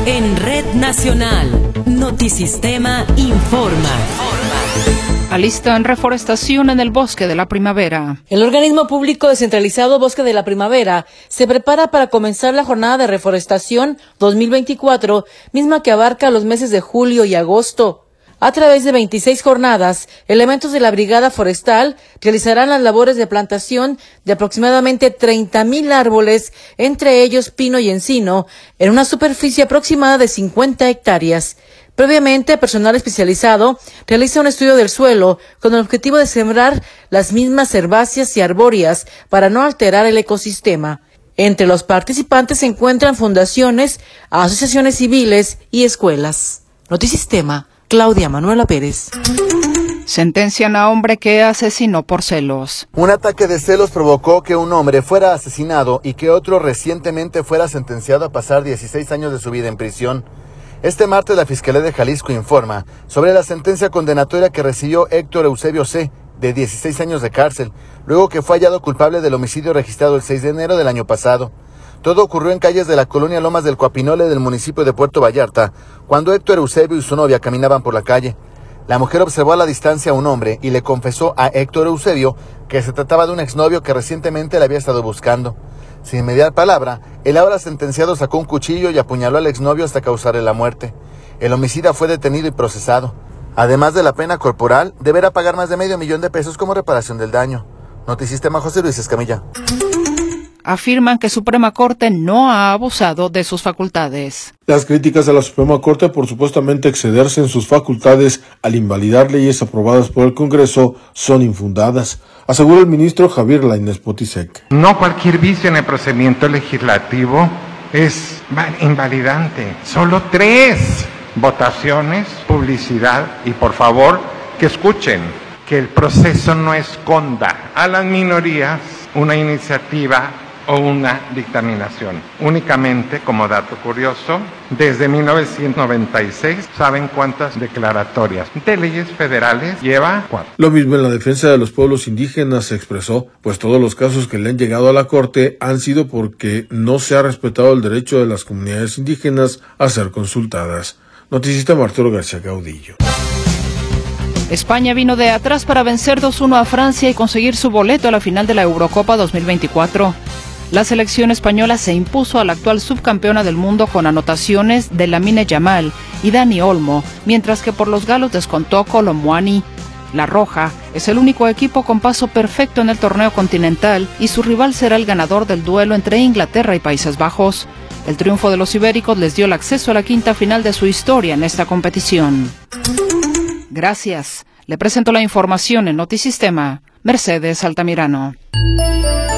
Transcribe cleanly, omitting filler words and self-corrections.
En Red Nacional, Notisistema informa. Alistan reforestación en el Bosque de la Primavera. El organismo público descentralizado Bosque de la Primavera se prepara para comenzar la jornada de reforestación 2024, misma que abarca los meses de julio y agosto. A través de 26 jornadas, elementos de la Brigada Forestal realizarán las labores de plantación de aproximadamente 30,000 árboles, entre ellos pino y encino, en una superficie aproximada de 50 hectáreas. Previamente, personal especializado realiza un estudio del suelo con el objetivo de sembrar las mismas herbáceas y arbóreas para no alterar el ecosistema. Entre los participantes se encuentran fundaciones, asociaciones civiles y escuelas. Notisistema, Claudia Manuela Pérez. Sentencian a hombre que asesinó por celos. Un ataque de celos provocó que un hombre fuera asesinado y que otro recientemente fuera sentenciado a pasar 16 años de su vida en prisión. Este martes la Fiscalía de Jalisco informa sobre la sentencia condenatoria que recibió Héctor Eusebio C., de 16 años de cárcel, luego que fue hallado culpable del homicidio registrado el 6 de enero del año pasado. Todo ocurrió en calles de la colonia Lomas del Coapinole del municipio de Puerto Vallarta, cuando Héctor Eusebio y su novia caminaban por la calle. La mujer observó a la distancia a un hombre y le confesó a Héctor Eusebio que se trataba de un exnovio que recientemente le había estado buscando. Sin mediar palabra, el ahora sentenciado sacó un cuchillo y apuñaló al exnovio hasta causarle la muerte. El homicida fue detenido y procesado. Además de la pena corporal, deberá pagar más de $500,000 como reparación del daño. Notisistema, José Luis Escamilla. Afirman que Suprema Corte no ha abusado de sus facultades. Las críticas a la Suprema Corte por supuestamente excederse en sus facultades al invalidar leyes aprobadas por el Congreso son infundadas, asegura el ministro Javier Lainez Potisek. No cualquier vicio en el procedimiento legislativo es invalidante. Solo 3 votaciones, publicidad y por favor que escuchen que el proceso no esconda a las minorías una iniciativa o una dictaminación. Únicamente, como dato curioso, desde 1996, ¿saben cuántas declaratorias de leyes federales lleva? 4. Lo mismo en la defensa de los pueblos indígenas se expresó, pues todos los casos que le han llegado a la Corte han sido porque no se ha respetado el derecho de las comunidades indígenas a ser consultadas. Notisistema, Arturo García Caudillo. España vino de atrás para vencer 2-1 a Francia y conseguir su boleto a la final de la Eurocopa 2024. La selección española se impuso a la actual subcampeona del mundo con anotaciones de Lamine Yamal y Dani Olmo, mientras que por los galos descontó Kolo Muani. La Roja es el único equipo con paso perfecto en el torneo continental y su rival será el ganador del duelo entre Inglaterra y Países Bajos. El triunfo de los ibéricos les dio el acceso a la quinta final de su historia en esta competición. Gracias. Le presento la información en Notisistema. Mercedes Altamirano.